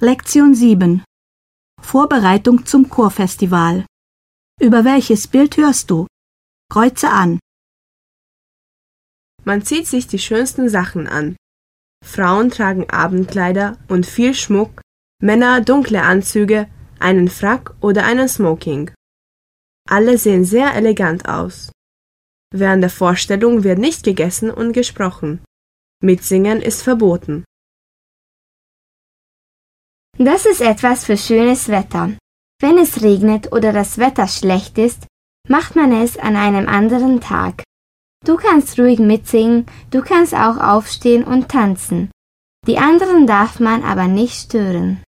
Lektion 7. Vorbereitung zum Chorfestival. Über welches Bild hörst du? Kreuze an. Man zieht sich die schönsten Sachen an. Frauen tragen Abendkleider und viel Schmuck, Männer dunkle Anzüge, einen Frack oder einen Smoking. Alle sehen sehr elegant aus. Während der Vorstellung wird nicht gegessen und gesprochen. Mitsingen ist verboten. Das ist etwas für schönes Wetter. Wenn es regnet oder das Wetter schlecht ist, macht man es an einem anderen Tag. Du kannst ruhig mitsingen, du kannst auch aufstehen und tanzen. Die anderen darf man aber nicht stören.